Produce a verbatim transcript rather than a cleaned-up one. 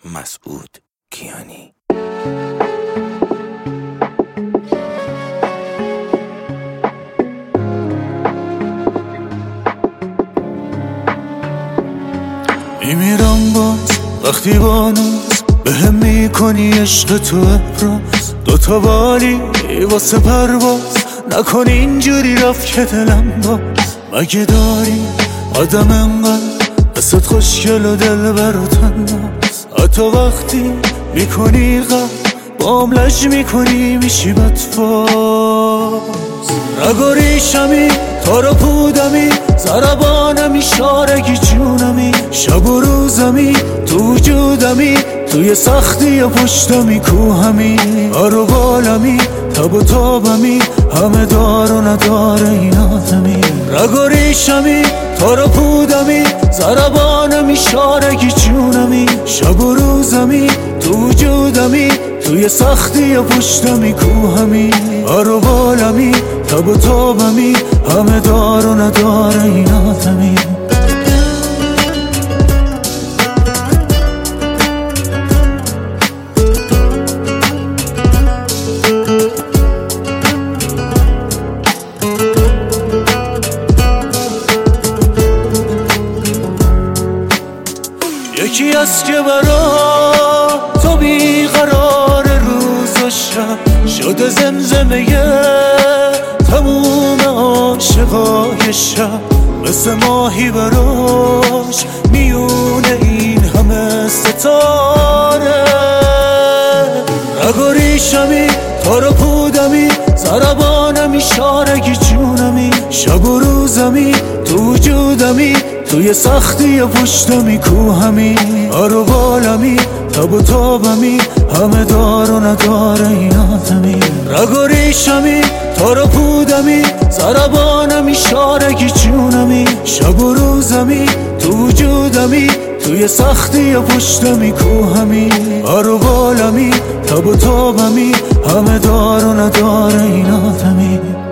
مسعود کیانی. میمیرم باز وقتی بانوز به هم میکنی عشق تو ابراز، دوتا بالی واسه پرواز نکن اینجوری رفت که دلم باز. مگه داری آدم انقدر قصد خوشگل و دل بر و تناز، حتی وقتی میکنی غم بام لج میکنی میشی بدفاز. نگاریشمی تارا پودمی زربانمی شارگی جونمی، شب و روزمی تو وجودمی، توی سختی و پشتمی کوهمی، آرو بالمی تب و تابمی، همه دار و ندار این آدمی. رگاریشمی تارا پودمی زربانمی شارگی جونمی، شب و روزمی تو وجودمی، توی سختی و پشتمی کوهمی، آرو بالمی تب و تابمی، همه دار و ندار این آدمی. یکی از که برا تو بیقرار روز و شب شده زمزمه تموم عاشقای شب، مثل ماهی براش میونه این همه ستاره. نگاریشمی تارا پودمی زربانمی شارگی جونمی، شب و روزمی تو وجودمی، توی سختی و پشتمی کوهمی، آرو بالمی تب و تابمی، همه دار و ندار این آدمی. رگاریشمی تارا پودمی زربانمی شارگی جونمی، شب و روزمی تو وجودمی، توی سختی و پشتمی کوهمی، آرو بالمی تب و تابمی، همه دار و ندار این آدمی.